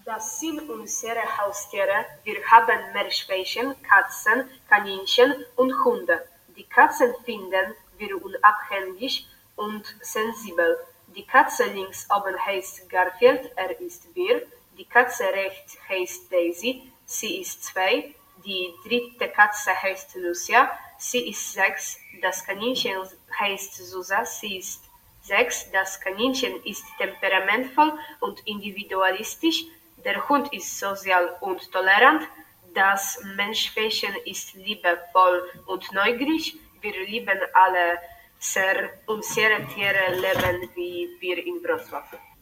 Das sind unsere Haustiere. Wir haben Meerschweinchen, Katzen, Kaninchen und Hunde. Die Katzen finden wir unabhängig und sensibel. Die Katze links oben heißt Garfield, er ist 4. Die Katze rechts heißt Daisy, sie ist 2. Die dritte Katze heißt Lucia, sie ist 6. Das Kaninchen heißt Susa, sie ist 6. Das Kaninchen ist temperamentvoll und individualistisch. Der Hund ist sozial und tolerant. Das Menschenfähchen ist liebevoll und neugierig. Wir lieben alle sehr unsere Tiere leben wie wir in Wrocław.